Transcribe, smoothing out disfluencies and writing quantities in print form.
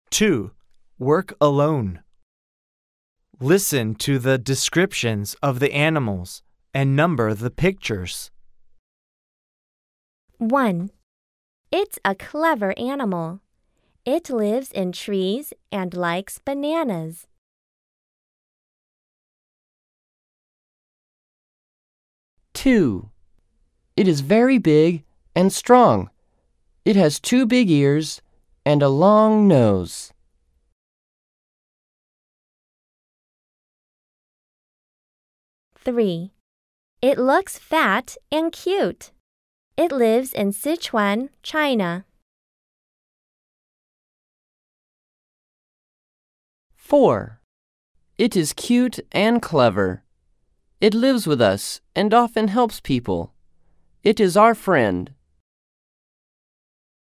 2. Work alone. Listen to the descriptions of the animals and number the pictures. 1. It's a clever animal. It lives in trees and likes bananas. 2. It is very big and strong. It has 2 big ears and a long nose. 3. It looks fat and cute. It lives in Sichuan, China. 4. It is cute and clever. It lives with us and often helps people. It is our friend.